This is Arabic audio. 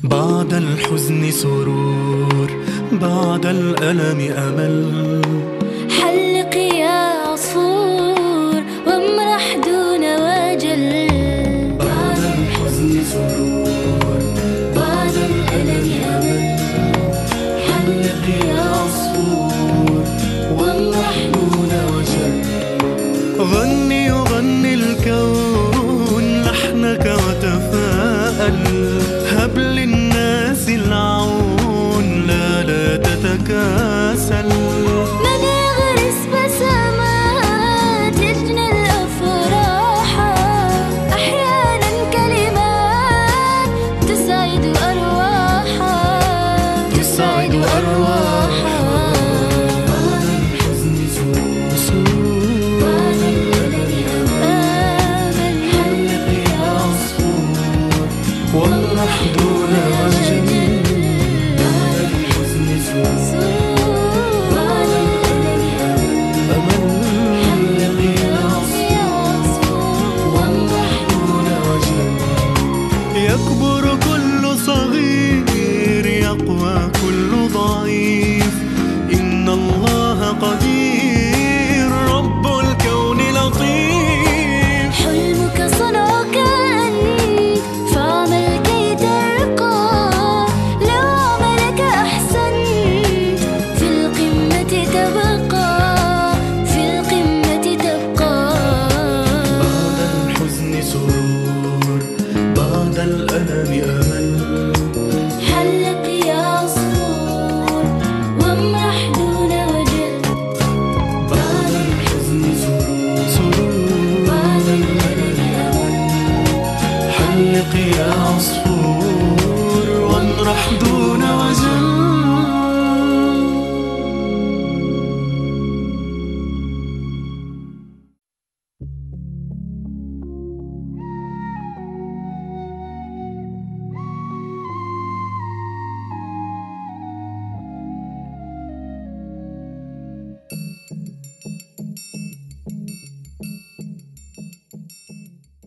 بعد الحزن سرور، بعد الألم أمل. حلق يا عصفور وامرح دون وجل. بعد الحزن سرور، بعد الألم أمل. حلق يا عصفور وامرح دون وجل. غني يغني الكون لحنك وتفاءل. هب للناس العون، لا تتكاسل. من يغرس بسمات يجني الأفراح. أحيانا كلمات تسعد أرواحا، تسعد أرواحا. بعد الحزن سرور، بعد الألم أمل. حلق يا عصفور وامرح دون وجل. بعد الحزن سرور، بعد الألم أمل. حلق يا عصفور وامرح دون وجل. يكبر كل صغير، يقوى كل ضعيف. إن الله قدير، رب الكون لطيف. حلمك صنعك أنت، فاعمل كي ترقى. لو عملك أحسنت، في القمة تبقى، في القمة تبقى. بعد الحزن سرور، بعد الألم أمل.